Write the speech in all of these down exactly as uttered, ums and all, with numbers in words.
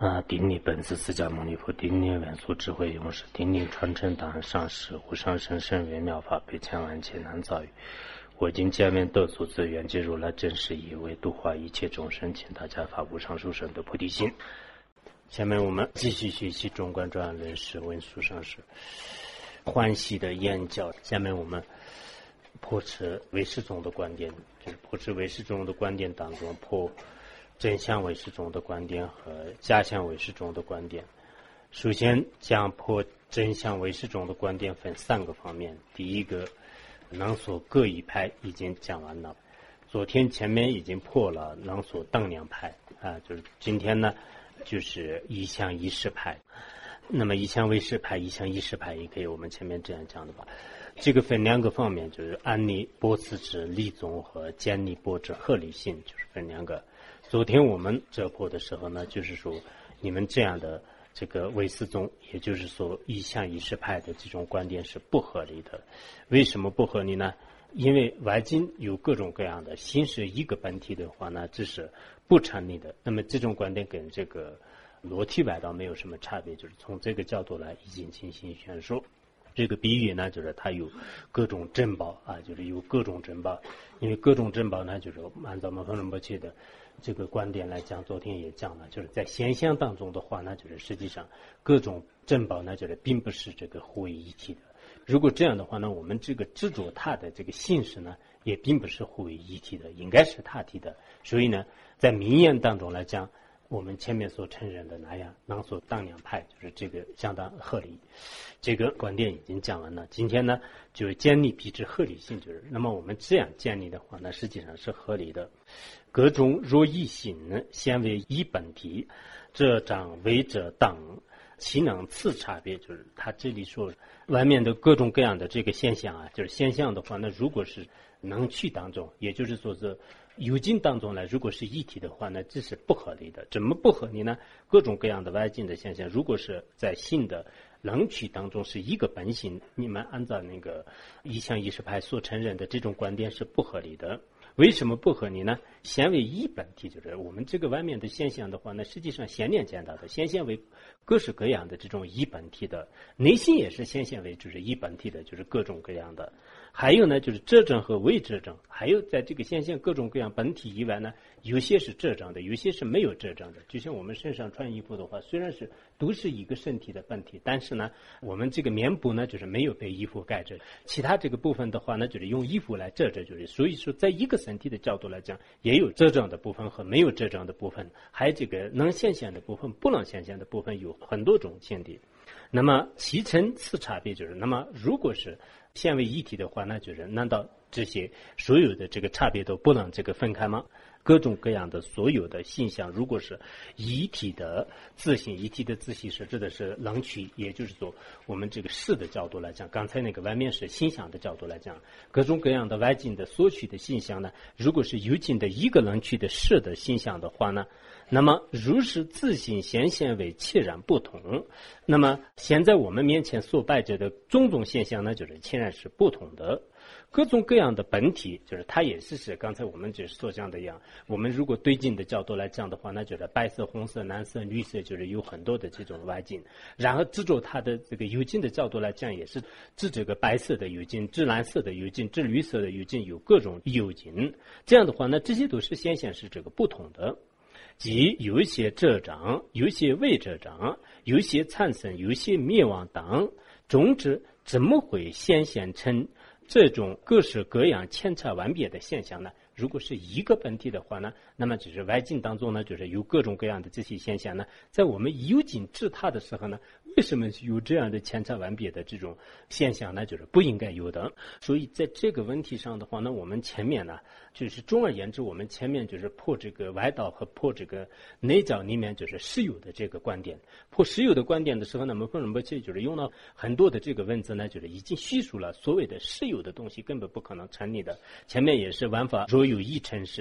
啊，顶礼本师释迦牟尼佛，顶礼文殊智慧勇士，顶礼传承档案上师，无上甚深微妙法，百千万劫难遭遇。我今见面得所资源，皆如来真实义，为度化一切众生，请大家发无上殊胜的菩提心。下面我们继续学习中观专论释文殊上师欢喜的言教。下面我们破斥唯识宗的观点，就是破斥唯识宗的观点当中，破真相唯识宗的观点和假象唯识宗的观点。首先将破真相唯识宗的观点分三个方面。第一个，能所各一派已经讲完了，昨天前面已经破了能所当两派啊，就是今天呢就是一向一识派。那么一向唯识派、一向一识派也可以我们前面这样讲的吧。这个分两个方面，就是安立波次之理宗和建立波之合理性，就是分两个。昨天我们这破的时候呢，就是说你们这样的这个唯识宗，也就是说一向一识派的这种观点是不合理的。为什么不合理呢？因为外境有各种各样的，心是一个本体的话呢，这是不成立的。那么这种观点跟这个裸体外道没有什么差别，就是从这个角度来已经进行宣说。这个比喻呢，就是它有各种珍宝啊，就是有各种珍宝。因为各种珍宝呢，就是按照摩诃仁波切的这个观点来讲，昨天也讲了，就是在现象当中的话呢，就是实际上各种珍宝呢，就是并不是这个互为一体的。如果这样的话呢，我们这个执着它的这个性质呢，也并不是互为一体的，应该是他体的。所以呢，在名言当中来讲，我们前面所承认的那样能所当两派，就是这个相当合理。这个观点已经讲完了。今天呢，就是建立彼之合理性，就是那么我们这样建立的话呢，实际上是合理的。各种若一心，先为一本体，这长为者当，其能次差别，就是他这里说外面的各种各样的这个现象啊，就是现象的话呢，如果是能趣当中，也就是说是有境当中呢，如果是一体的话呢，这是不合理的。怎么不合理呢？各种各样的外境的现象，如果是在性的能趣当中是一个本性，你们按照那个一向一识派所承认的这种观点是不合理的。为什么不合理呢？先为一本体，就是我们这个外面的现象的话呢，实际上先念见到的先现为各式各样的这种一本体的，内心也是先现为就是一本体的，就是各种各样的。还有呢，就是遮障和未遮障，还有在这个现象各种各样本体以外呢，有些是遮障的，有些是没有遮障的。就像我们身上穿衣服的话，虽然是都是一个身体的本体，但是呢，我们这个面部呢，就是没有被衣服盖着，其他这个部分的话呢，就是用衣服来遮着，就是所以说，在一个身体的角度来讲，也有遮障的部分和没有遮障的部分，还有这个能显现的部分、不能显现的部分，有很多种见地。那么其层次差别就是，那么如果是现为一体的话，那就是难道这些所有的这个差别都不能这个分开吗？各种各样的所有的现象，如果是一体的自性，一体的自性是指的是能取，也就是说我们这个识的角度来讲，刚才那个外面是心想的角度来讲，各种各样的外境的所取的现象呢，如果是有境的一个能取的识的现象的话呢，那么如是自性显现为切然不同，那么现在我们面前所摆着的种种现象呢，就是切然是不同的。各种各样的本体，就是它也是是刚才我们就是所讲的一样，我们如果对境的角度来讲的话，那就是白色、红色、蓝色、绿色，就是有很多的这种外境。然后执着它的这个有境的角度来讲，也是指这个白色的有境、指蓝色的有境、指绿色的有境，有各种有境。这样的话呢，这些都是现象是这个不同的。即有一些遮障，有一些未遮障，有一些产生，有一些灭亡等，总之怎么会显现成这种各式各样千差万别的现象呢？如果是一个本体的话呢，那么就是外境当中呢，就是有各种各样的这些现象呢，在我们有境知它的时候呢，为什么有这样的千差万别的这种现象呢？就是不应该有的。所以在这个问题上的话呢，我们前面呢，就是总而言之，我们前面就是破这个外道和破这个内教里面就是实有的这个观点。破实有的观点的时候呢，摩诃仁波切就是用了很多的这个文字呢，就是已经叙述了所谓的实有的东西根本不可能成立的。前面也是玩法若有一尘是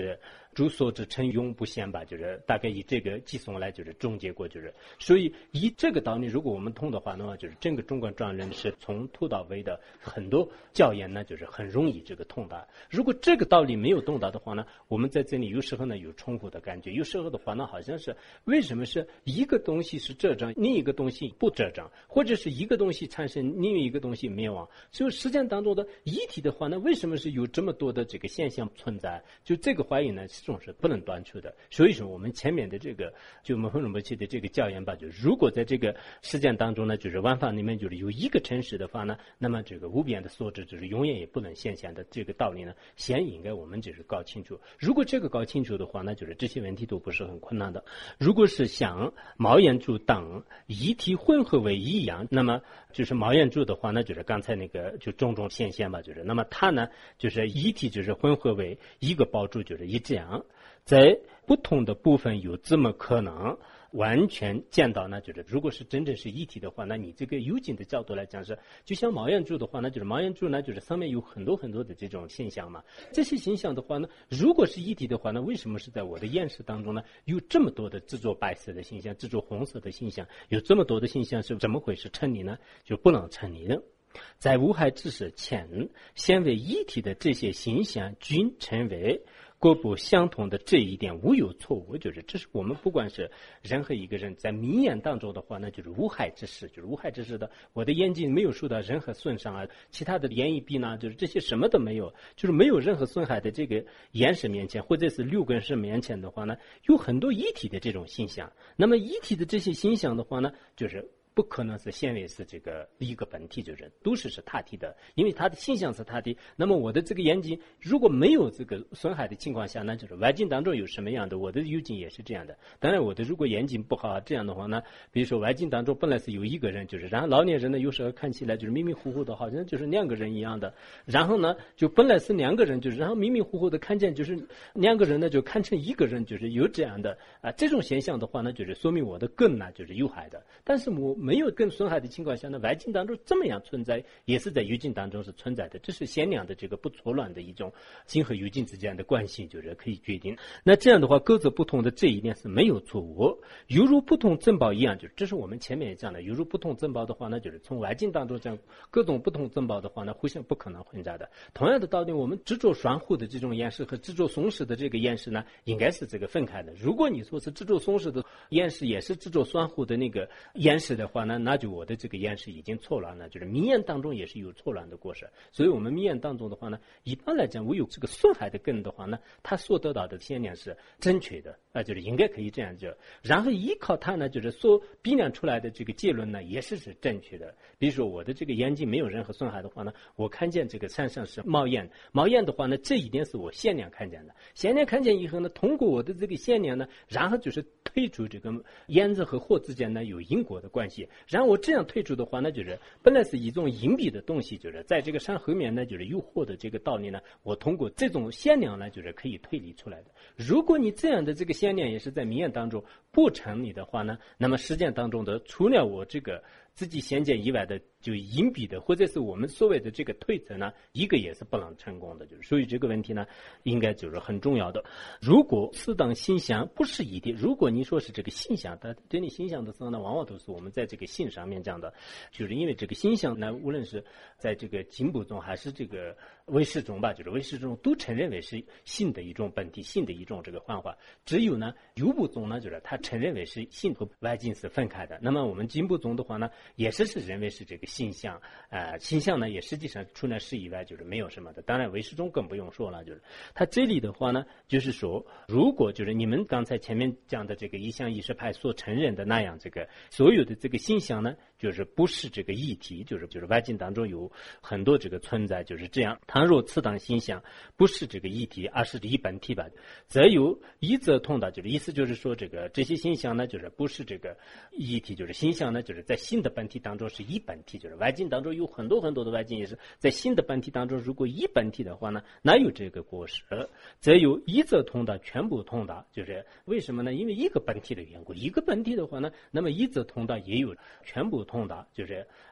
诸所之成永不显吧，就是大概以这个计算来就是终结过，就是所以以这个道理，如果我们通的话的话，就是整个中观庄人是从头到尾的很多教言呢，就是很容易这个通达。如果这个道理没有通达的话呢，我们在这里有时候呢有冲突的感觉，有时候的话呢好像是为什么是一个东西是这样，另一个东西不这样，或者是一个东西产生，另一个东西灭亡。所以实践当中的一体的话呢，为什么是有这么多的这个现象存在？就这个怀疑呢，始终是不能断除的。所以说，我们前面的这个就我们混不起的这个教言吧，就如果在这个实践当中呢，就是万法里面就是有一个真实的话呢，那么这个无边的所知就是永远也不能现象的这个道理呢，先应该我们就是搞清楚。如果这个搞清楚的话，那就是这些问题都不是很困难的。如果是像毛眼珠等一体混合为一样，那么就是毛眼珠的话呢，就是刚才那个就种种现象吧，就是那么它呢就是一体就是混合为一个宝珠，就是一这样，在不同的部分有这么可能完全见到呢，就是如果是真正是一体的话，那你这个幽静的角度来讲是，就像毛眼珠的话呢，就是毛眼珠呢，就是上面有很多很多的这种现象嘛。这些现象的话呢，如果是一体的话呢，为什么是在我的眼识当中呢，有这么多的制作白色的现象，制作红色的现象，有这么多的现象是怎么回事成立呢？就不能成立的。在无害知识前现为一体的这些形象均成为各不相同的，这一点无有错误。就是这是我们不管是任何一个人在明眼当中的话呢，就是无害之事，就是无害之事的，我的眼睛没有受到任何损伤啊，其他的眼翳鼻呢，就是这些什么都没有，就是没有任何损害的这个眼识面前，或者是六根识面前的话呢，有很多一体的这种现象。那么一体的这些现象的话呢，就是不可能是现为是这个一个本体，就是都是是他体的，因为它的现象是他体。那么我的这个眼睛如果没有这个损害的情况下呢，就是外境当中有什么样的，我的幽境也是这样的。当然我的如果眼睛不好这样的话呢，比如说外境当中本来是有一个人，就是然后老年人呢有时候看起来就是迷迷糊糊的，好像就是两个人一样的，然后呢就本来是两个人，就是然后迷迷糊糊的看见就是两个人呢就看成一个人，就是有这样的啊这种现象的话呢，就是说明我的根呢就是有害的。但是我没有根损害的情况下呢，外境当中这么样存在，也是在幽境当中是存在的，这是限量的这个不错乱的一种境和幽境之间的关系，就是可以决定。那这样的话各自不同的这一点是没有错误，犹如不同珍宝一样，就是这是我们前面也讲的，犹如不同珍宝的话呢，就是从外境当中讲各种不同珍宝的话呢，互相不可能混杂的。同样的道理，我们执着双护的这种眼识和执着松实的这个眼识呢，应该是这个分开的。如果你说是执着松实的眼识也是执着双护的那个眼识的话呢，那就我的这个眼识已经错乱了，就是明眼当中也是有错乱的过失。所以我们明眼当中的话呢，一般来讲我有这个损害的根的话呢，它所得到的现量是正确的啊，就是应该可以这样讲。然后依靠它呢，就是所比量出来的这个结论呢，也是是正确的。比如说我的这个眼睛没有任何损害的话呢，我看见这个山上是冒烟，冒烟的话呢，这一点是我现量看见的。现量看见以后呢，通过我的这个现量呢，然后就是推出这个烟子和火之间呢有因果的关系。然后我这样推出的话呢，就是本来是一种隐蔽的东西，就是在这个山后面呢，就是有火的这个道理呢，我通过这种现量呢，就是可以推理出来的。如果你这样的这个现量也是在明眼当中不成立的话呢，那么实践当中的除了我这个自己先见以外的就隐蔽的，或者是我们所谓的这个推测呢，一个也是不能成功的。就是所以这个问题呢，应该就是很重要的。如果此等形象不是一体，如果你说是这个形象，它对你形象的时候呢，往往都是我们在这个性上面讲的，就是因为这个形象呢，无论是在这个经部中还是这个唯识中吧，就是唯识中都承认为是性的一种本体，性的一种这个幻化。只有呢有部中呢，就是它承认为是性和外境是分开的。那么我们经部中的话呢，也是是认为是这个性相，呃，性相呢也实际上除了识以外就是没有什么的。当然唯识中更不用说了，就是它这里的话呢，就是说如果就是你们刚才前面讲的这个一相一识派所承认的那样，这个所有的这个性相呢，就是不是这个一体，就是就是外境当中有很多这个存在，就是这样。倘若此等性相不是这个一体，而是一本体吧，则有一则通达，就是意思就是说这个这些性相呢，就是不是这个一体，就是性相呢，就是在新的本体当中是一本体，就是外境当中有很多很多的外境也是在新的本体当中，如果一本体的话呢，哪有这个过失？则有一则通达，全部通达，就是为什么呢？因为一个本体的缘故，一个本体的话呢，那么一则通达也有全部通达，就是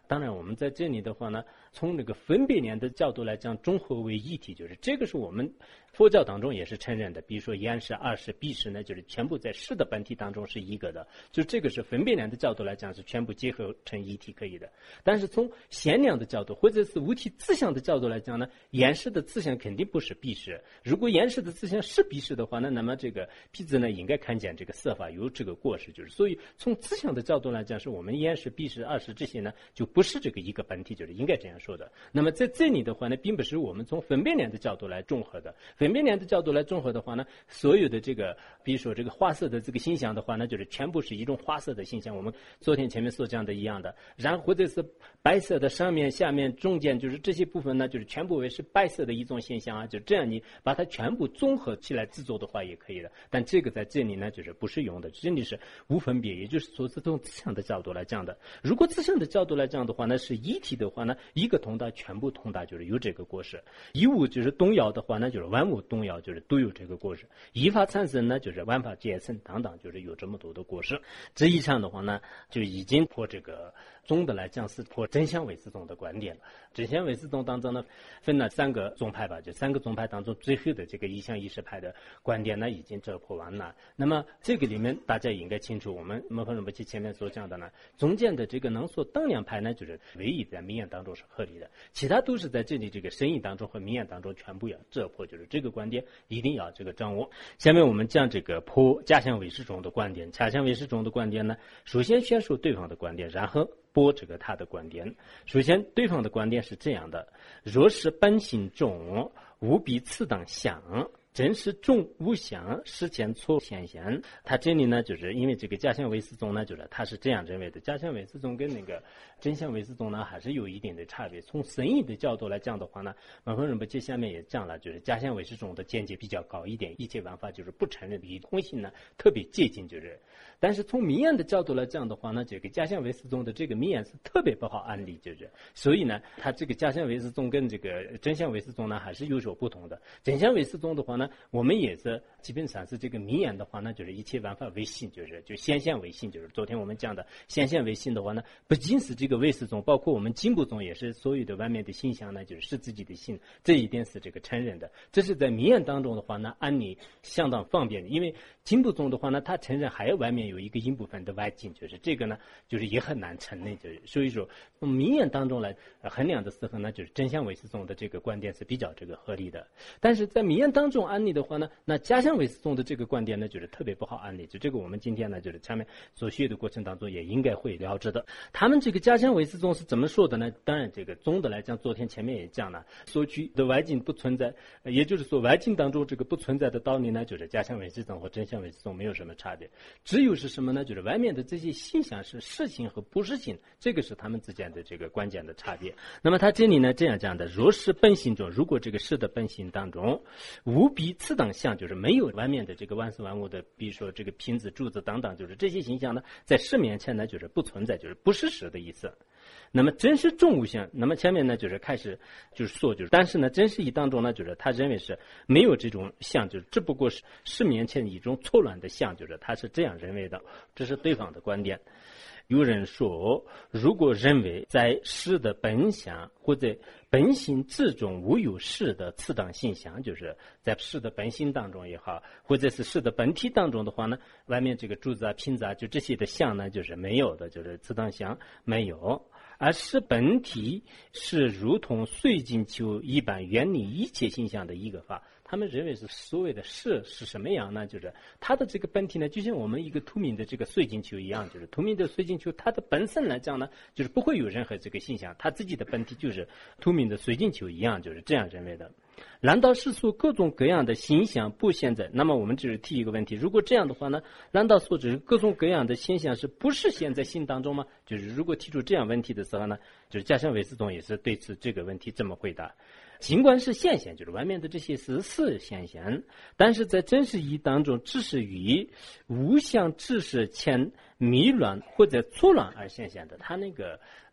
当然我们在这里的话呢，从那个分别念的角度来讲，综合为一体，就是这个是我们佛教当中也是承认的。比如说言识、二识、闭识呢，就是全部在识的本体当中是一个的，就这个是分别念的角度来讲是全部结合成一体可以的。但是从显量的角度或者是无体自相的角度来讲呢，言识的自相肯定不是闭识。如果言识的自相是闭识的话呢，那么这个辟支呢应该看见这个色法有这个过失，就是所以从自相的角度来讲，是我们言识、闭识、二识这些呢就不是这个一个本体，就是应该这样说的。那么在这里的话呢，并不是我们从分别念的角度来综合的。分别念的角度来综合的话呢，所有的这个比如说这个花色的这个形象的话呢，就是全部是一种花色的形象，我们昨天前面所讲的一样的。然后或者是白色的上面下面中间，就是这些部分呢就是全部为是白色的一种现象啊，就这样你把它全部综合起来制作的话也可以的。但这个在这里呢就是不是用的，这里是无分别，也就是说是从自相的角度来讲的。如果自相的角度来讲的话呢，是一体的话呢，一个通达全部通达，就是有这个过失。一物就是动摇的话呢，就是万物动摇，就是都有这个过失。依法产生呢，就是万法皆生等等，就是有这么多的过失。这一上的话呢，就已经破这个总的来讲是破真相唯识宗的观点了。真相唯识宗当中呢，分了三个宗派吧，就三个宗派当中最后的这个一向意识派的观点呢，已经这破完了。那么这个里面大家也应该清楚，我们摩诃仁波切前面所讲的呢，中间的这个能所当量派呢，就是唯一在名言当中是合理的，其他都是在这里这个深意当中和名言当中全部要这破，就是这个观点一定要这个掌握。下面我们讲这个破假象唯识宗的观点。假象唯识宗的观点呢，首先宣述对方的观点，然后播这个他的观点。首先对方的观点是这样的：若是本性中无比次等相，真是众无相，实前错现象。他这里呢，就是因为这个假象唯识宗呢，就是他是这样认为的。假象唯识宗跟那个真相唯识宗呢，还是有一定的差别。从深意的角度来讲的话呢，摩诃仁波切下面也讲了，就是假象唯识宗的见解比较高一点，一切玩法就是不承认与空性呢特别接近，就是。但是从名言的角度来讲的话呢，这个假象唯识宗的这个名言是特别不好安利，就是。所以呢，他这个假象唯识宗跟这个真相唯识宗呢还是有所不同的。真相唯识宗的话呢，我们也是基本上是这个名言的话呢，就是一切万法为性，就是就显现为性，就是昨天我们讲的显现为性的话呢，不仅是这个唯识宗，包括我们经部宗也是所有的外面的形象呢，就是是自己的性，这一点是这个承认的。这是在名言当中的话呢，安利相当方便的，因为经部宗的话呢，他承认还有外面有一个阴部分的外境，就是这个呢，就是也很难承认，就是所以说从名言当中来衡量的时候呢，就是真相唯识宗的这个观点是比较这个合理的。但是在名言当中安利的话呢，那假象唯识宗的这个观点呢，就是特别不好安利。就这个我们今天呢，就是下面所学的过程当中也应该会了解的。他们这个假象唯识宗是怎么说的呢？当然这个总的来讲，昨天前面也讲了，所取的外境不存在，也就是说外境当中这个不存在的道理呢，就是假象唯识宗和真相唯识宗没有什么差别。只有是什么呢？就是外面的这些现象是实性和不实性，这个是他们之间的这个关键的差别。那么他这里呢这样讲的：若是本性中，如果这个是的本性当中无比次等相，就是没有外面的这个万事万物的，比如说这个瓶子、柱子等等，就是这些形象呢，在事面前呢就是不存在，就是不是实的意思。那么真是众无相，那么前面呢就是开始就是说，就是但是呢真实义当中呢，就是他认为是没有这种相，就是只不过是事面前一种错乱的相，就是他是这样认为的，这是对方的观点。有人说，如果认为在事的本相或者本性之中无有事的次等性相，就是在事的本性当中也好，或者是事的本体当中的话呢，外面这个柱子啊、瓶子啊，就这些的相呢，就是没有的，就是次等相没有。而是本体是如同绥靖丘一般远离一切形象的一个法。他们认为是所谓的事是什么样呢？就是它的这个本体呢，就像我们一个透明的这个绥靖丘一样，就是透明的绥靖丘，它的本身来讲呢，就是不会有任何这个现象，它自己的本体就是透明的绥靖丘一样，就是这样认为的。难道世俗各种各样的现象不现在？那么我们就是提一个问题：如果这样的话呢，难道所指各种各样的现象是不是现在心当中吗？就是如果提出这样问题的时候呢，就是假象唯识宗也是对此这个问题这么回答：尽管是现象，就是外面的这些是是现象，但是在真实义当中，只是于无相知识前迷乱或者错乱而现象的。他那个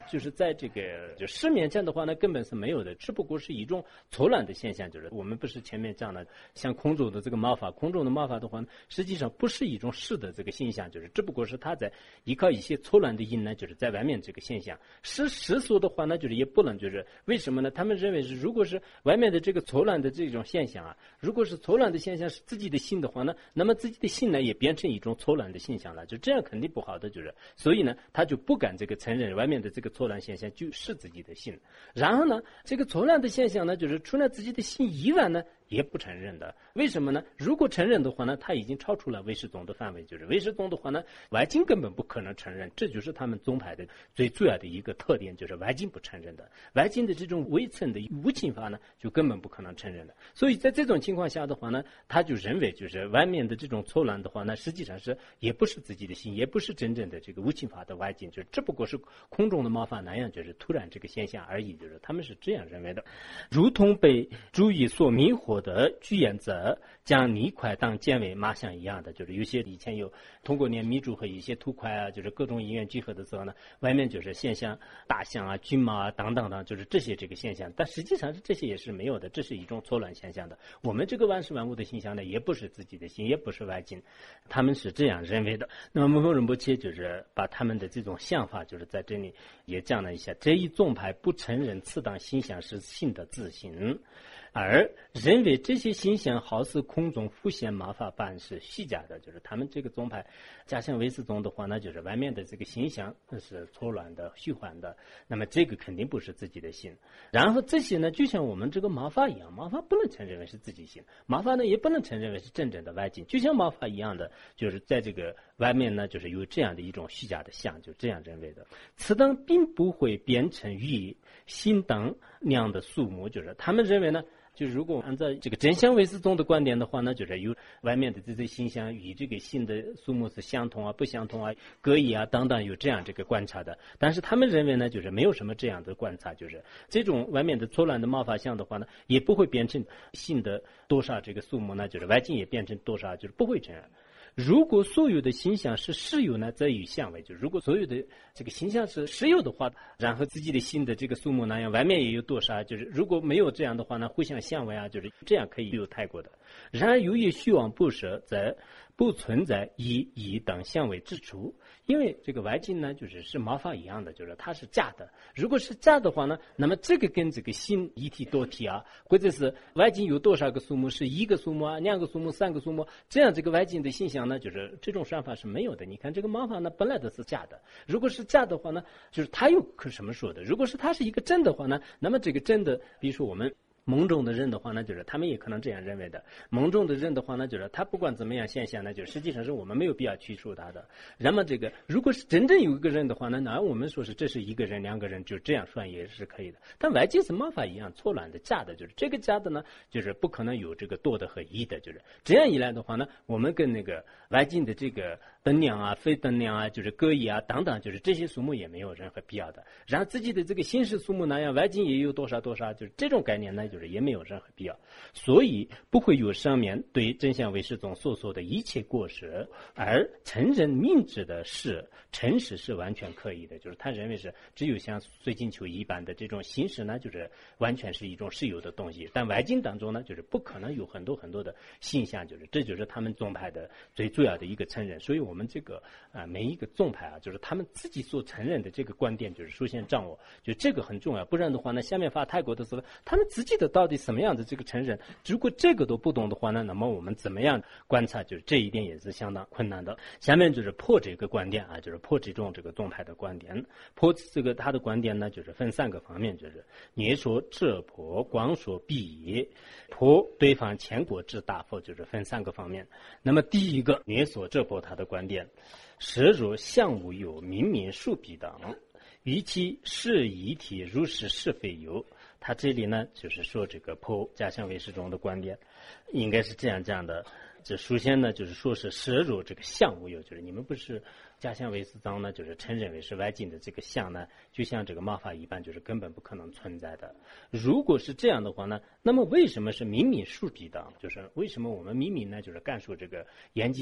就是在这个就市面上的话呢，根本是没有的，只不过是一种错乱的现象。就是我们不是前面讲的，像空中的这个毛发，空中的毛发的话呢，实际上不是一种是的这个现象，就是只不过是它在依靠一些错乱的因呢，就是在外面这个现象。是世俗的话呢，就是也不能就是为什么呢？他们认为是，如果是外面的这个错乱的这种现象啊，如果是错乱的现象是自己的心的话呢，那么自己的心呢也变成一种错乱的现象了，就这样肯定不好的，就是所以呢，他就不敢这个承认外面的这个错乱现象就是自己的心。然后呢，这个错乱的现象呢，就是除了自己的心以外呢，也不承认的。为什么呢？如果承认的话呢，他已经超出了唯识宗的范围，就是唯识宗的话呢，外境根本不可能承认，这就是他们宗派的最主要的一个特点，就是外境不承认的，外境的这种微层的无情法呢，就根本不可能承认的。所以在这种情况下的话呢，他就认为就是外面的这种错乱的话呢，实际上是也不是自己的心，也不是真正的这个无情法的外境，就只不过是空中的毛发那样，就是突然这个现象而已，就是他们是这样认为的。如同被主义所迷惑的具原则将泥块当见为麻像一样的，就是有些以前有通过念米珠和一些土块啊，就是各种因缘聚合的时候呢，外面就是现象大象啊、骏马啊等等等，就是这些这个现象，但实际上是这些也是没有的，这是一种错乱现象的。我们这个万事万物的现象呢，也不是自己的心，也不是外境，他们是这样认为的。那么摩诃仁波切就是把他们的这种想法，就是在这里也讲了一下，这一宗派不承认此等心想是心的自性，而认为这些形象好似空中浮现麻法般是虚假的，就是他们这个宗派加上唯识宗的话呢，就是外面的这个形象是错乱的、虚幻的，那么这个肯定不是自己的心。然后这些呢，就像我们这个麻法一样，麻法不能承认为是自己心，麻法呢也不能承认为是真正的外境，就像麻法一样的，就是在这个外面呢，就是有这样的一种虚假的相，就这样认为的。此等并不会变成于心等那样的数目，就是他们认为呢。就如果按照这个真相唯识宗的观点的话呢，就是有外面的这些形象与这个心的数目是相同啊、不相同啊、各异啊等等，有这样这个观察的。但是他们认为呢，就是没有什么这样的观察，就是这种外面的错乱的冒法相的话呢，也不会变成心的多少这个数目呢，就是外境也变成多少，就是不会这样。如果所有的形象是实有呢，则与相为，就如果所有的这个形象是实有的话，然后自己的心的这个数目那样，外面也有多少，就是如果没有这样的话呢，互相相为啊，就是这样可以有太过的。然而由于虚妄不舍，则不存在一一等相为之处，因为这个外境呢，就是是毛发一样的，就是它是假的。如果是假的话呢，那么这个跟这个心一体多体啊，或者是外境有多少个数目，是一个数目啊、两个数目、三个数目，这样这个外境的现象呢，就是这种算法是没有的。你看这个毛发呢，本来都是假的，如果是假的话呢，就是它又可什么说的？如果是它是一个真的话呢，那么这个真的，比如说我们。蒙中的人的话呢，就是他们也可能这样认为的。蒙中的人的话呢，就是他不管怎么样现象呢，就实际上是我们没有必要去除他的。那么这个如果是真正有一个人的话呢，那我们说是这是一个人、两个人，就这样算也是可以的。但外境是毛法一样错乱的、假的，就是这个假的呢，就是不可能有这个多的和一的，就是这样一来的话呢，我们跟那个外境的这个等量啊、非等量啊，就是各异啊等等，就是这些数目也没有任何必要的。然后自己的这个心识数目那样，外境也有多少多少，就是这种概念呢。就是也没有任何必要，所以不会有上面对真相唯识宗所说的一切过失，而承认明智的事、诚实是完全可以的。就是他认为是只有像随境求一般的这种形式呢，就是完全是一种实有的东西，但外境当中呢，就是不可能有很多很多的现象，就是这就是他们宗派的最主要的一个承认。所以我们这个啊、呃、每一个宗派啊，就是他们自己所承认的这个观点，就是首先掌握，就这个很重要，不然的话呢，下面发泰国的时候，他们自己的到底什么样的这个承认，如果这个都不懂的话呢，那么我们怎么样观察，就是这一点也是相当困难的。下面就是破这个观点啊，就是破这种这个宗派的观点。破这个他的观点呢，就是分三个方面，就是捏说遮破、光说必破对方前国之大佛，就是分三个方面。那么第一个捏说遮破他的观点，摄入相无有，明明数必等，与其是一体如是是非有。他这里呢，就是说这个破加相唯识中的观点，应该是这样讲的。这首先呢，就是说是摄入这个相无有，就是你们不是加相唯识宗呢，就是承认为是外境的这个相呢，就像这个毛发一般，就是根本不可能存在的。如果是这样的话呢，那么为什么是明明数必等？就是为什么我们明明呢，就是干说这个眼睛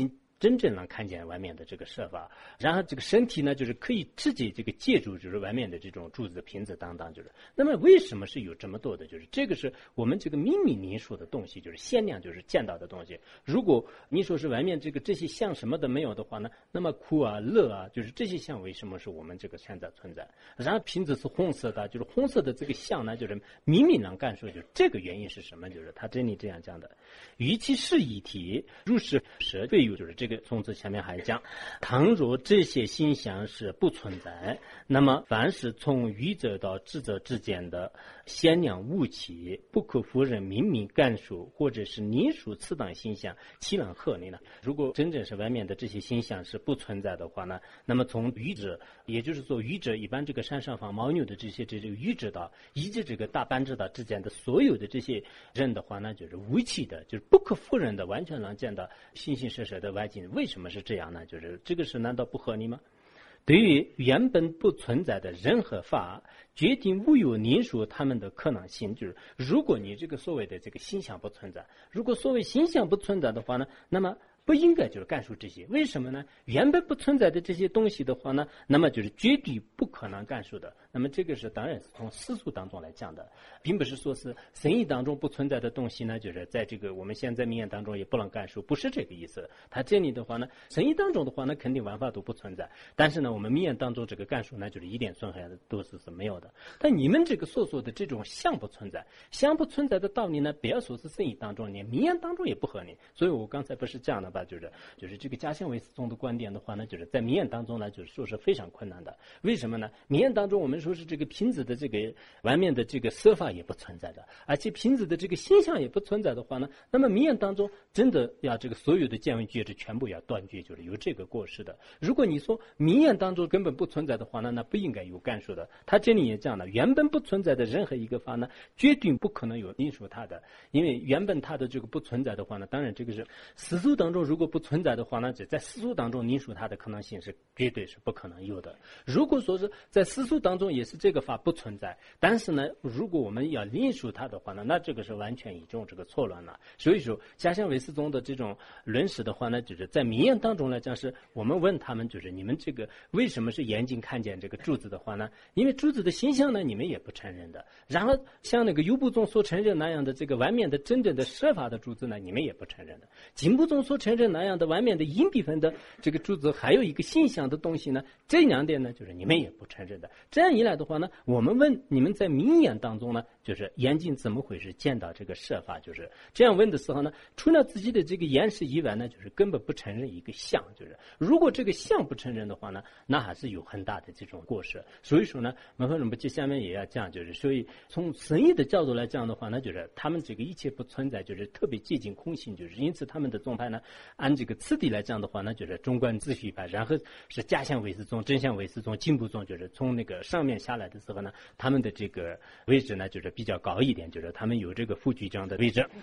真正能看见外面的这个设法，然后这个身体呢就是可以直接这个借助就是外面的这种柱子瓶子等等，就是那么为什么是有这么多的，就是这个是我们这个秘密灵说的东西，就是限量就是见到的东西。如果你说是外面这个这些像什么的没有的话呢，那么苦啊乐啊就是这些像为什么是我们这个现在存在，然后瓶子是红色的，就是红色的这个像呢就是明明能干说就这个原因是什么，就是他这里这样讲的，与其是一体如是蛇对有，就是这个从此前面还讲，倘若这些心象是不存在，那么凡是从愚者到智者之间的限量物体不可否认明明干数或者是灵属此等心象，其能合理呢？如果真正是外面的这些心象是不存在的话呢，那么从愚者，也就是说愚者一般这个山上方牦牛的这些这个愚者道以及这个大班智道之间的所有的这些人的话呢，就是无期的，就是不可否认的，完全能见到形形色色的外境。为什么是这样呢？就是这个是难道不合理吗？对于原本不存在的任何法，决定无有灵属他们的可能性，就是如果你这个所谓的这个心象不存在，如果所谓心象不存在的话呢，那么不应该就是干出这些。为什么呢？原本不存在的这些东西的话呢，那么就是绝对不可能干出的。那么这个是当然是从世俗当中来讲的，并不是说是神意当中不存在的东西呢，就是在这个我们现在名言当中也不能干出，不是这个意思。他这里的话呢，神意当中的话呢，肯定万法都不存在，但是呢，我们名言当中这个干数呢，就是一点损害都是是没有的。但你们这个所说的这种相不存在，相不存在的道理呢，不要说是神意当中，连名言当中也不合理。所以我刚才不是讲了吧，就是就是这个家乡为思宗的观点的话呢，就是在名言当中呢，就是说是非常困难的。为什么呢？名言当中我们说是这个瓶子的这个外面的这个色法也不存在的，而且瓶子的这个形象也不存在的话呢，那么名言当中真的要这个所有的见闻觉知全部要断绝，就是有这个过失的。如果你说名言当中根本不存在的话呢，那不应该有干数的。他这里也讲了，原本不存在的任何一个法呢，绝对不可能有因属它的，因为原本它的这个不存在的话呢，当然这个是世俗当中如果不存在的话呢，在世俗当中因属它的可能性是绝对是不可能有的。如果说是在世俗当中也是这个法不存在，但是呢，如果我们要因属它的话呢，那这个是完全一种这个错乱了。所以说家乡唯识宗的这种论史的话呢，就是在名言当中来讲，是我们问他们，就是你们这个为什么是眼睛看见这个柱子的话呢？因为柱子的形象呢，你们也不承认的。然后像那个有部宗所承认那样的这个外面的真正的设法的柱子呢，你们也不承认的。经部宗所承认那样的外面的阴笔分的这个柱子还有一个形象的东西呢，这两点呢，就是你们也不承认的。这样一来的话呢，我们问你们在名言当中呢，就是眼睛怎么回事见到这个设法，就是这样问的时候呢，除了自己的这个言识以外呢，就是根本不承认一个相，就是如果这个相不承认的话呢，那还是有很大的这种过失。所以说呢，文化人不下面也要讲，就是所以从神意的角度来讲的话呢，就是他们这个一切不存在，就是特别接近空性，就是因此他们的宗派呢，按这个次第来讲的话呢，就是中观自序派，然后是家乡唯识宗、真相唯识宗、经部宗，就是从那个上面下来的时候呢，他们的这个位置呢，就是比较高一点，就是他们有这个副局长的位置。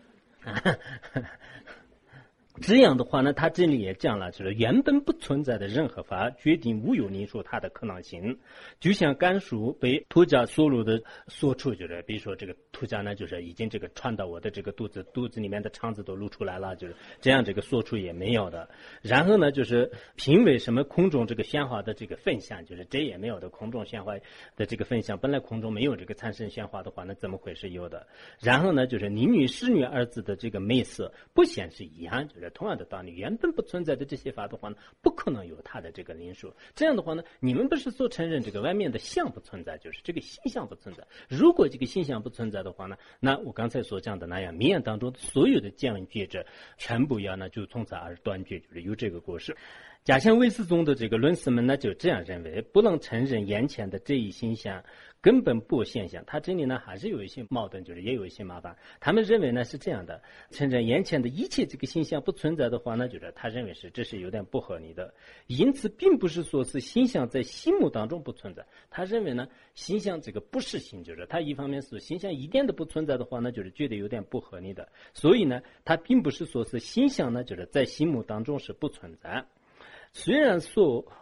这样的话呢，他这里也讲了，就是原本不存在的任何法决定无有灵属它的可能性，就像甘薯被土家所入的所处，就是比如说这个土家呢，就是已经这个穿到我的这个肚子，肚子里面的肠子都露出来了，就是这样，这个所处也没有的。然后呢，就是评为什么空中这个鲜花的这个分相，就是这也没有的，空中鲜花的这个分相，本来空中没有这个产生鲜花的话，那怎么会是有的？然后呢，就是女女侍女二字的这个美色不显示一样，就是同样的道理，原本不存在的这些法的话呢，不可能有它的这个灵属。这样的话呢，你们不是所承认这个外面的相不存在，就是这个形象不存在。如果这个形象不存在的话呢，那我刚才所讲的那样，名言当中所有的见闻觉知全部要呢就从此而断绝，就是有这个过失。家乡唯识宗的这个论师们呢，就这样认为，不能承认眼前的这一形象根本不现象。他这里呢还是有一些矛盾，就是也有一些麻烦。他们认为呢是这样的，承认眼前的一切这个形象不存在的话呢，就是他认为是这是有点不合理的。因此并不是说是形象在心目当中不存在，他认为呢形象这个不是心，就是他一方面是形象一点都不存在的话呢，就是觉得有点不合理的。所以呢他并不是说是形象呢就是在心目当中是不存在。虽然说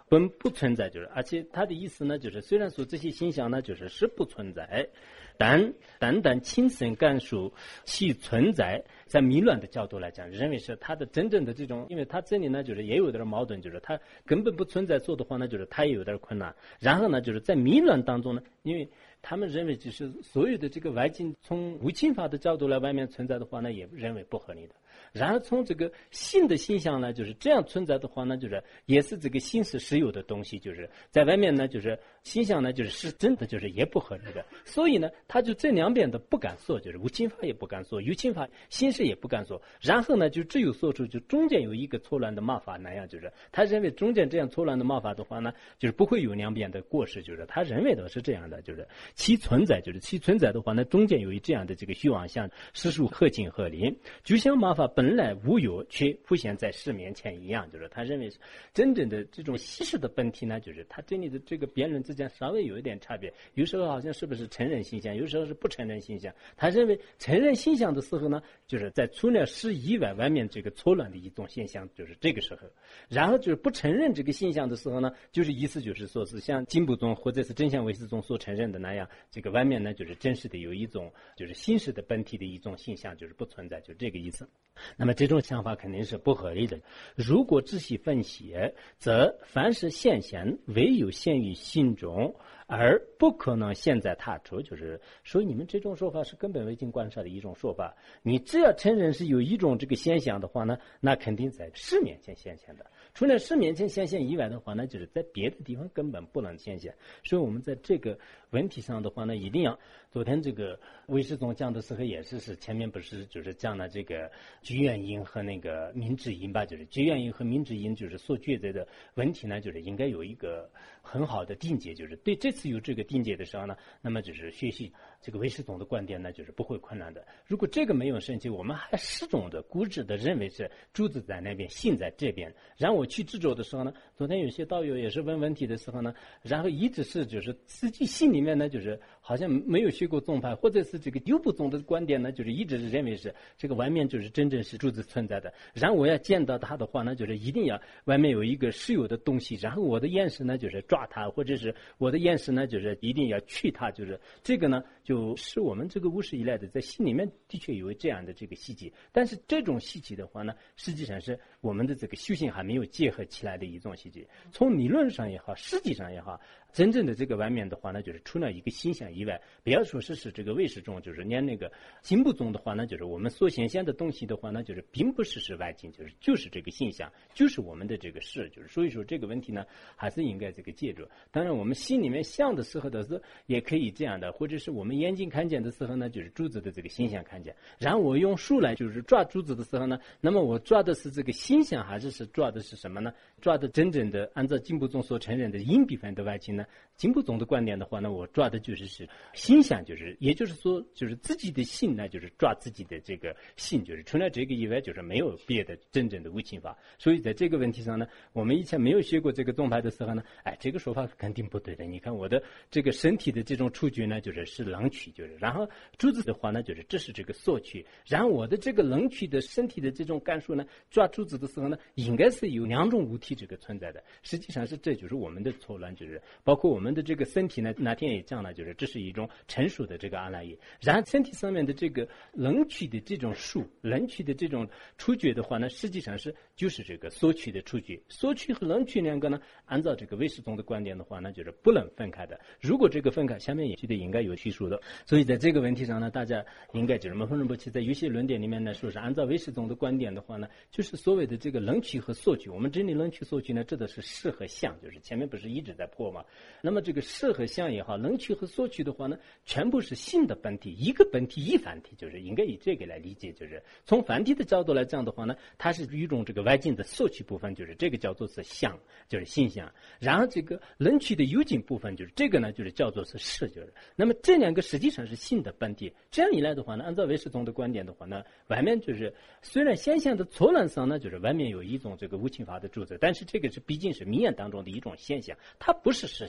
本不存在，就是而且他的意思呢，就是虽然说这些现象呢，就是是不存在，但单单亲身感受其存在，在迷乱的角度来讲，认为是他的真正的这种，因为他这里呢，就是也有点矛盾，就是他根本不存在做的话呢，就是他也有点困难。然后呢，就是在迷乱当中呢，因为他们认为就是所有的这个外境从无侵法的角度来外面存在的话呢，也认为不合理的。然后从这个性的现象呢，就是这样存在的话呢，就是也是这个性是实有的东西，就是在外面呢，就是现象呢，就是是真的，就是也不合理的。所以呢，他就这两边的不敢说，就是无侵法也不敢说，有侵法心事也不敢说。然后呢，就只有说出就中间有一个错乱的骂法那样，就是他认为中间这样错乱的骂法的话呢，就是不会有两边的过失，就是他认为的是这样的，就是其存在，就是其存在的话呢，中间有一这样的这个虚妄相，实属合情合理，就像骂法本来无有，却浮现在世面前一样，就是他认为是真正的这种稀释的本体呢，就是他这里的这个辩论之间稍微有一点差别，有时候好像是不是承认现象，有时候是不承认现象。他认为承认现象的时候呢，就是在除了事以外，外面这个错乱的一种现象，就是这个时候。然后就是不承认这个现象的时候呢，就是意思就是说是像经部宗或者是真相唯识宗所承认的那样，这个外面呢就是真实的有一种就是心识的本体的一种现象，就是不存在，就这个意思。那么这种想法肯定是不合理的。如果仔细分析，则凡是现象唯有现于心中，而不可能现在他处，就是所以你们这种说法是根本唯经观察的一种说法。你只要承认是有一种这个现象的话呢，那肯定在事面前现象的。除了事面前现象以外的话呢，就是在别的地方根本不能现象。所以我们在这个问题上的话呢，一定要昨天这个唯识宗讲的时候也是是前面不是就是讲了这个居原因和那个明智因吧，就是居原因和明智因就是所抉择的问题呢，就是应该有一个很好的定解，就是对这次有这个定解的时候呢，那么就是学习这个唯识宗的观点呢，就是不会困难的。如果这个没有升起，我们还始终的固执的认为是珠子在那边，心在这边。然后我去执着的时候呢，昨天有些道友也是问问题的时候呢，然后一直是就是自己心里面呢，就是好像没有学过宗派，或者是这个有部宗的观点呢，就是一直是认为是这个外面就是真正是珠子存在的。然后我要见到它的话呢，就是一定要外面有一个实有的东西，然后我的眼识呢就是抓它，或者是我的眼识呢就是一定要去它，就是这个呢就是我们这个无始以来的在心里面的确有这样的这个细节，但是这种细节的话呢，实际上是我们的这个修行还没有结合起来的一种细节。从理论上也好，实际上也好，真正的这个外面的话呢，就是除了一个现象以外，不要说是是这个唯识宗，就是连那个经部宗的话呢，就是我们所显现的东西的话呢，就是并不是是外境，就是就是这个现象，就是我们的这个事，就是所以说这个问题呢，还是应该这个借助。当然，我们心里面想的时候的是也可以这样的，或者是我们眼睛看见的时候呢，就是珠子的这个现象看见。然后我用手来就是抓珠子的时候呢，那么我抓的是这个现象，还是是抓的是什么呢？抓的真正的按照经部宗所承认的因比分的外境呢？经部宗的观点的话呢，我抓的就是是心想，就是也就是说，就是自己的心呢，就是抓自己的这个心，就是除了这个以外，就是没有别的真正的无情法。所以在这个问题上呢，我们以前没有学过这个宗派的时候呢，哎，这个说法肯定不对的。你看我的这个身体的这种触觉呢，就是是冷取，就是然后珠子的话呢，就是这是这个索取，然后我的这个冷取的身体的这种感受呢，抓珠子的时候呢，应该是有两种物体这个存在的。实际上是这就是我们的错乱，就是包括我们的这个身体呢，那天也讲了，就是这是一种成熟的这个阿赖耶。然后身体上面的这个冷取的这种数，冷取的这种触觉的话呢，实际上是就是这个索取的触觉。索取和冷取两个呢，按照这个唯识宗的观点的话呢，就是不能分开的。如果这个分开，下面也记得应该有叙述的。所以在这个问题上呢，大家应该就是门分论不齐，在有些论点里面呢，说是按照唯识宗的观点的话呢，就是所谓的这个冷取和索取。我们这里冷取索取呢，指的是事和相，就是前面不是一直在破嘛。那么这个事和相也好，冷取和索取的话呢，全部是性的本体，一个本体一繁体，就是应该以这个来理解。就是从繁体的角度来讲的话呢，它是一种这个外境的索取部分，就是这个叫做是相，就是性相。然后这个冷取的有境部分，就是这个呢，就是叫做是事，就是那么这两个实际上是性的本体。这样一来的话呢，按照唯识宗的观点的话呢，外面就是虽然现象的错乱上呢，就是外面有一种这个无情法的主宰，但是这个是毕竟是明眼当中的一种现象，它不是实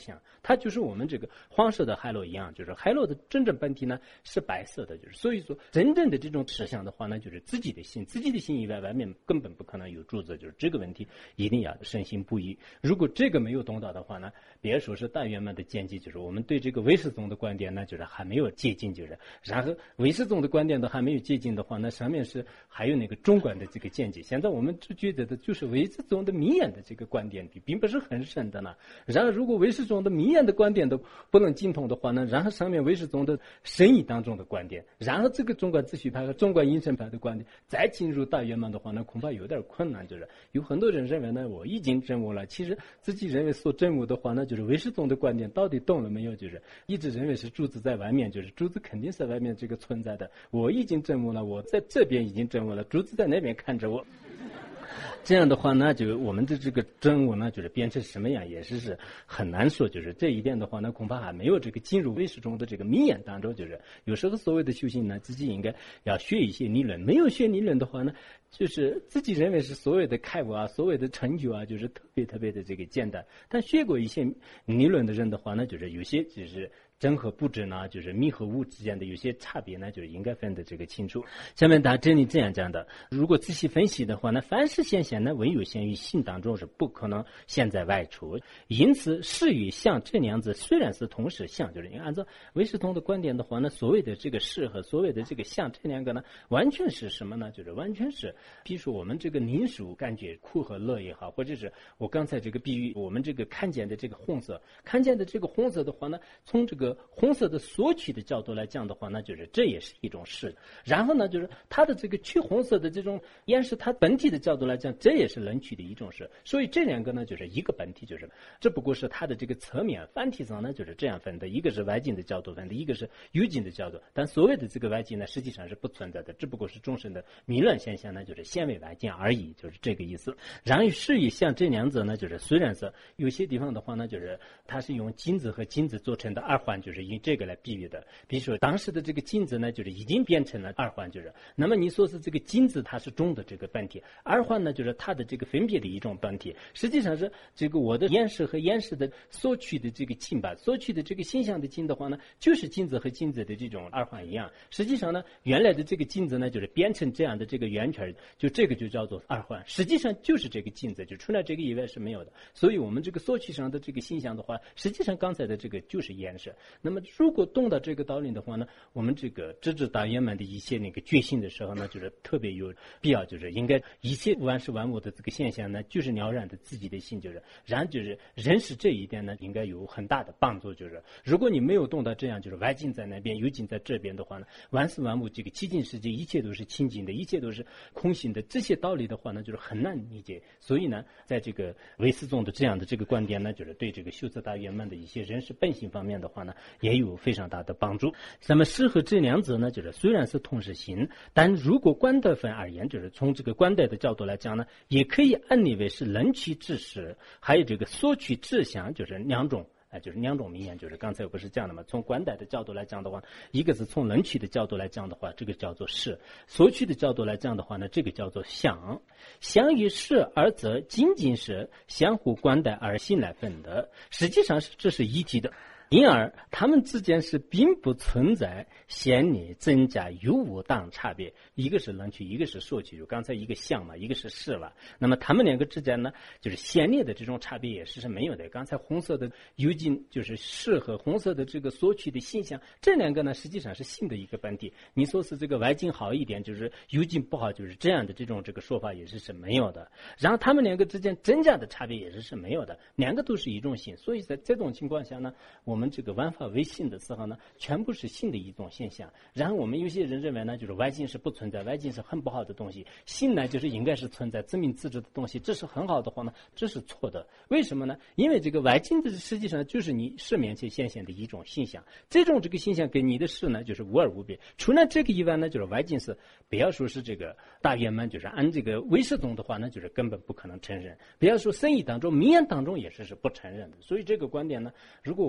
相，它就是我们这个黄色的海螺一样，就是海螺的真正本体呢是白色的，就是所以说真正的这种实相的话呢，就是自己的心，自己的心以外，外面根本不可能有柱子，就是这个问题一定要深信不疑。如果这个没有懂到的话呢，别说是大圆满的见解，就是我们对这个唯识宗的观点呢，就是还没有接近，就是然后唯识宗的观点都还没有接近的话，那上面是还有那个中观的这个见解。现在我们只觉得的就是唯识宗的迷眼的这个观点并不是很深的呢。然后如果唯识宗的迷眼的观点都不能精通的话呢，然后上面唯识宗的深意当中的观点，然后这个中观自序派和中观因身派的观点再进入大圆满的话呢，恐怕有点困难。就是有很多人认为呢，我已经证悟了，其实自己认为所证悟的话呢，就是唯识宗的观点到底懂了没有，就是一直认为是柱子在外面，就是柱子肯定是在外面这个存在的，我已经证悟了，我在这边已经证悟了，柱子在那边看着我。这样的话呢，就我们的这个真我呢，就是变成什么样也是是很难说。就是这一点的话呢，恐怕还没有这个进入唯识中的这个迷眼当中。就是有时候所谓的修行呢，自己应该要学一些理论，没有学理论的话呢，就是自己认为是所谓的开悟啊，所谓的成就啊，就是特别特别的这个简单。但学过一些理论的人的话呢，就是有些就是真和不真呢，就是密和无之间的有些差别呢，就是应该分得这个清楚。下面他这里这样讲的，如果仔细分析的话呢，凡是现象呢，唯有现于心当中，是不可能现在外出。因此事与相这两字虽然是同时相，就是按照唯识宗的观点的话呢，所谓的这个事和所谓的这个相这两个呢，完全是什么呢？就是完全是比如说我们这个凝熟感觉苦和乐也好，或者是我刚才这个比喻，我们这个看见的这个红色，看见的这个红色的话呢，从这个红色的索取的角度来讲的话呢，就是这也是一种事。然后呢，就是它的这个去红色的这种颜色，它本体的角度来讲，这也是冷取的一种事。所以这两个呢，就是一个本体，就是这不过是它的这个侧面繁体上呢，就是这样分的，一个是外境的角度分的，一个是幽境的角度。但所谓的这个外境呢，实际上是不存在的，只不过是众生的迷乱现象呢，就是现为外境而已，就是这个意思。然后事与相这两者呢，就是虽然是有些地方的话呢，就是它是用金子和金子做成的二环，就是以这个来比喻的。比如说当时的这个金子呢，就是已经变成了二环，就是那么你说是这个金子它是中的这个本体，二环呢就是它的这个分别的一种本体，实际上是这个我的眼识和眼识的所取的这个金吧，所取的这个形象的金的话呢，就是金子和金子的这种二环一样。实际上呢，原来的这个金子呢，就是变成这样的这个圆圈，就这个就叫做二环，实际上就是这个金子，就除了这个以外是没有的。所以我们这个所取上的这个形象的话，实际上刚才的这个就是眼识。那么如果懂到这个道理的话呢，我们这个直至大圆满的一些那个觉醒的时候呢，就是特别有必要，就是应该一切万事万物的这个现象呢，就是了然的自己的心，就是然就是认识这一点呢，应该有很大的帮助。就是如果你没有懂到这样，就是外境在那边，幽境在这边的话呢，万事万物这个七境世界一切都是清净的，一切都是空性的，这些道理的话呢，就是很难理解。所以呢，在这个唯识宗的这样的这个观点呢，就是对这个修持大圆满的一些人事本性方面的话呢，也有非常大的帮助。那么适合这两者呢，就是虽然是同时性，但如果观德分而言，就是从这个观德的角度来讲呢，也可以按理为是能取知识，还有这个索取志向，就是两种。哎，就是两种名言，就是刚才不是讲的嘛？从观待的角度来讲的话，一个是从能取的角度来讲的话，这个叫做事；索取的角度来讲的话呢，这个叫做相。相与事二则仅仅是相互观待而心来分的，实际上是这是一体的。因而他们之间是并不存在显理增加有无当差别，一个是能取，一个是索取，就刚才一个相嘛，一个是事了。那么他们两个之间呢，就是显理的这种差别也是是没有的。刚才红色的幽境就是事和红色的这个索取的现象，这两个呢实际上是性的一个本体。你说是这个外境好一点，就是幽境不好，就是这样的这种这个说法也是是没有的。然后他们两个之间增加的差别也是是没有的，两个都是一种性。所以在这种情况下呢，我们我们这个万法唯性的时候呢，全部是性的一种现象。然后我们有些人认为呢，就是外境是不存在，外境是很不好的东西，性呢就是应该是存在自命自知的东西，这是很好的话呢，这是错的。为什么呢？因为这个外境的实际上就是你事面前显现的一种现象，这种这个现象跟你的事呢就是无二无别。除了这个以外呢，就是外境是不要说是这个大圆满，就是按这个唯识宗的话呢，就是根本不可能承认。不要说生意当中、名言当中也是是不承认的。所以这个观点呢，如果我们要讲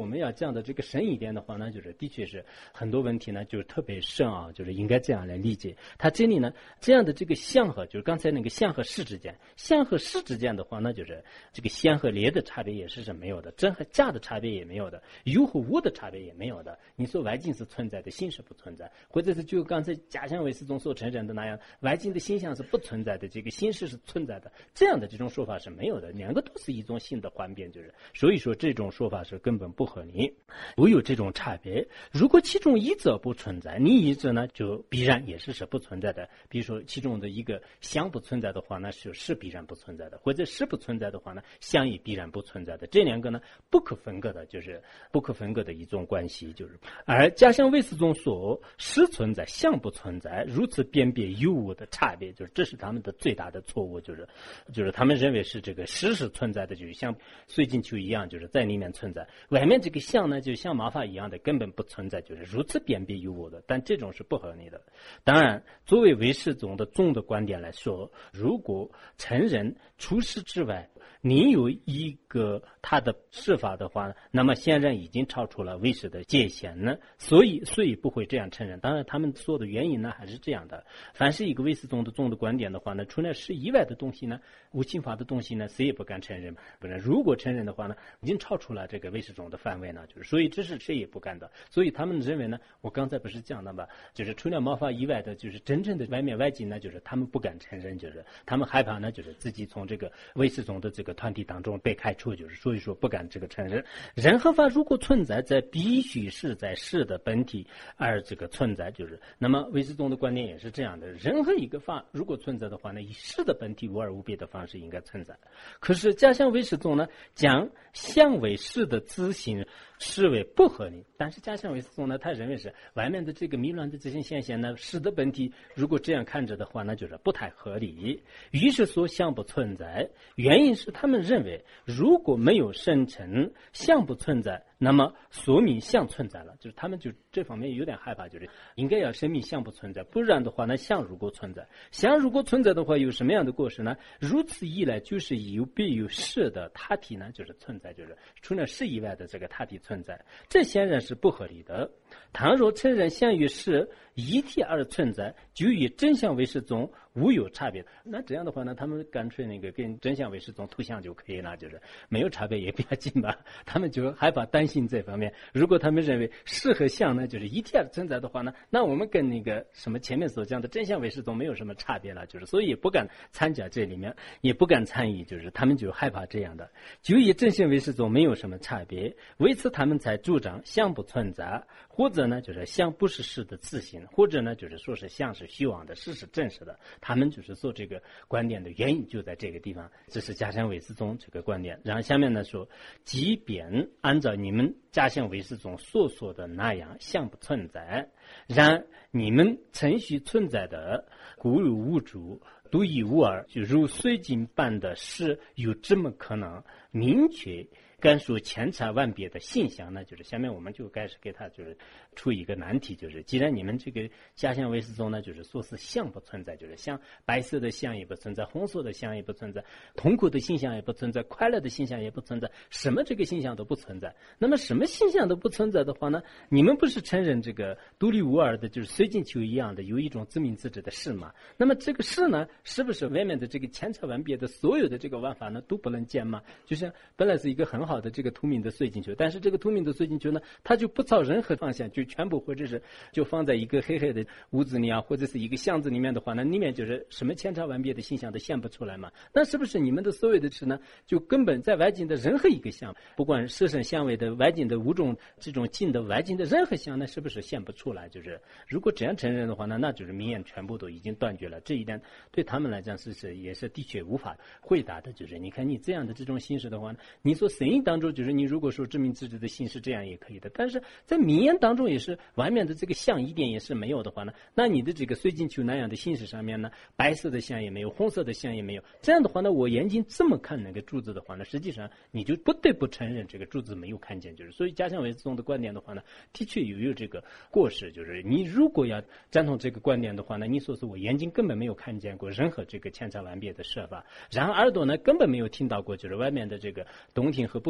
这样的这个深一点的话呢，就是的确是很多问题呢就是特别深啊，就是应该这样来理解。它这里呢这样的这个相和，就是刚才那个相和势之间，相和势之间的话呢，就是这个相和劣的差别也是是没有的，真和假的差别也没有的，有和无的差别也没有的。你说外境是存在的，心是不存在，或者是就刚才假象唯识中所承认的那样，外境的心象是不存在的，这个心事是存在的，这样的这种说法是没有的，两个都是一种性的幻变，就是所以说这种说法是根本不合理，不有这种差别。如果其中一者不存在，另一者呢就必然也是是不存在的。比如说其中的一个相不存在的话呢，是是必然不存在的，或者是不存在的话呢，相也必然不存在的。这两个呢不可分割的，就是不可分割的一种关系，就是而假象唯识中说是存在相不存在，如此辨别有无的差别，就是这是他们的最大的错误，就是就是他们认为是这个实是存在的，就是像绥靖球一样，就是在里面存在，外面这个相呢就像麻法一样的根本不存在，就是如此辨别有无的，但这种是不合理的。当然作为唯识中的宗的观点来说，如果承认除世之外你有一个他的释法的话，那么显然已经超出了唯识的界限呢，所以所以不会这样承认。当然他们说的原因呢还是这样的，凡是一个唯识宗的宗的观点的话呢，除了是以外的东西呢，无情法的东西呢，谁也不敢承认。不然如果承认的话呢，已经超出了这个唯识宗的范围呢，就是所以这是谁也不敢的。所以他们认为呢，我刚才不是讲的吧，就是除了毛法以外的，就是真正的外面外境呢，就是他们不敢承认，就是他们害怕呢，就是自己从这个唯识宗的这个团体当中被开除，就是所以说不敢这个承认。任何法如果存在，在必须是在事的本体而这个存在，就是那么唯识宗的观点也是这样的，任何一个法如果存在的话呢，以事的本体无二无别的方式应该存在。可是假象唯识宗呢，将相为事的自性视为不合理，但是假象唯识宗呢，他认为是外面的这个迷乱的这些现象呢，事的本体如果这样看着的话，那就是不太合理，于是说相不存在。原因是他们认为如果没有生成相不存在，那么说明相存在了，就是他们就这方面有点害怕，就是应该要声明相不存在，不然的话呢，相如果存在，相如果存在的话有什么样的过失呢？如此一来就是有必有事的他体呢就是存在，就是除了事以外的这个他体存在，这显然是不合理的。倘若承认相与事一体而存在，就与真相唯识宗无有差别，那这样的话呢，他们干脆那个跟真相唯识宗图像就可以了，就是没有差别也比较近吧。他们就害怕担心这方面，如果他们认为事和相呢就是一体而存在的话呢，那我们跟那个什么前面所讲的真相唯识宗没有什么差别了，就是所以也不敢参加这里面，也不敢参与，就是他们就害怕这样的，就与真相唯识宗没有什么差别，为此他们才主张相不存在，或者呢就是相不是事的自性，或者呢就是说是相是虚妄的，事是真实的。他们就是做这个观点的原因就在这个地方，这是假象唯识宗这个观点。然后下面呢说，即便按照你们假象唯识宗所说的那样相不存在，然你们程序存在的固有无主独一无二，就如绥靖般的事，有这么可能明确干说千差万别的现象呢？就是下面我们就开始给他就是出一个难题，就是既然你们这个假象唯识宗呢，就是说是相不存在，就是像白色的相也不存在，红色的相也不存在，痛苦的现象也不存在，快乐的现象也不存在，什么这个现象都不存在。那么什么现象都不存在的话呢，你们不是承认这个独立无二的，就是绥靖球一样的有一种自鸣自止的事吗？那么这个事呢，是不是外面的这个千差万别的所有的这个玩法呢都不能见吗？就是本来是一个很好的这个透明的绥靖球，但是这个透明的绥靖球呢，它就不朝任何方向，就全部或者是就放在一个黑黑的屋子里啊，或者是一个箱子里面的话呢，里面就是什么千差万别的现象都现不出来嘛。那是不是你们的所有的事呢，就根本在外境的任何一个相，不管色身相位的外境的五种这种境的外境的任何相呢，是不是现不出来？就是如果这样承认的话呢，那就是明眼全部都已经断绝了。这一点对他们来讲是是也是的确无法回答的。就是你看你这样的这种形式的话，你说神意当中，就是你如果说知明自知的心是这样也可以的，但是在明眼当中也是外面的这个相一点也是没有的话呢，那你的这个绥靖球那样的形式上面呢，白色的相也没有，红色的相也没有，这样的话呢，我眼睛这么看那个柱子的话呢，实际上你就不得不承认这个柱子没有看见。就是所以假象唯识宗的观点的话呢，的确有有这个过失，就是你如果要赞同这个观点的话呢，你说是我眼睛根本没有看见过任何这个千差万别的设法，然后耳朵呢根本没有听到过就是外面的这个动听和不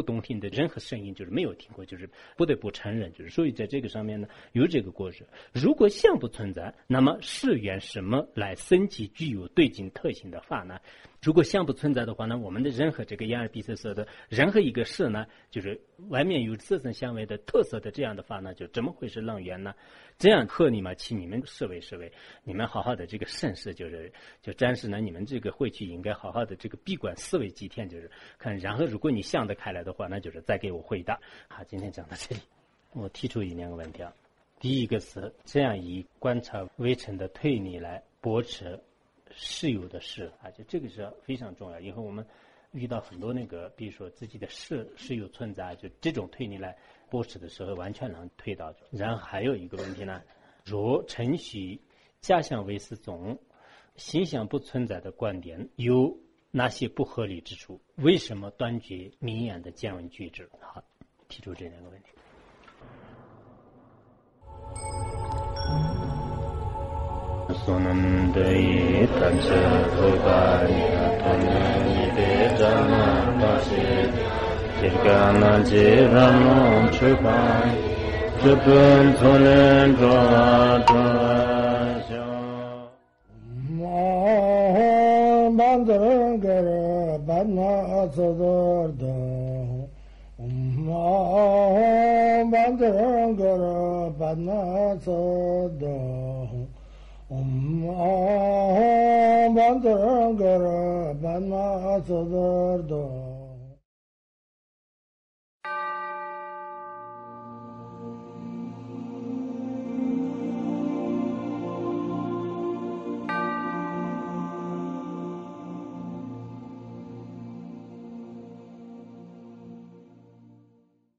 不动听的任何声音，就是没有听过，就是不得不承认，就是所以在这个上面呢有这个过失。如果相不存在，那么是缘什么来升级具有对境特性的法呢？如果相不存在的话呢，我们的任何这个眼耳鼻舌色的任何一个事呢，就是外面有色声香味的特色的这样的法呢，就怎么会是楞缘呢？这样克你嘛，请你们视为视为，你们好好的这个盛世，就是就暂时呢，你们这个会去应该好好的这个闭关思维几天，就是看，然后如果你想得开来的话，那就是再给我回答。好，今天讲到这里，我提出一两个问题啊。第一个是这样以观察微尘的推理来驳斥事有的事啊，就这个是非常重要。以后我们遇到很多那个，比如说自己的事是有存在，就这种推理来驳斥的时候，完全能推到。然后还有一个问题呢，若承许假象为是总，形象不存在的观点有哪些不合理之处？为什么断绝明眼的见闻具质？好，提出这两个问题。Sonam dei tancha rupai atane ide jana pasi kirgana jirano chupai chupun thonen dwa ma bandar gar banna sadar da ma bandar gar banna sadar Om Bandar Gara Banna Sadar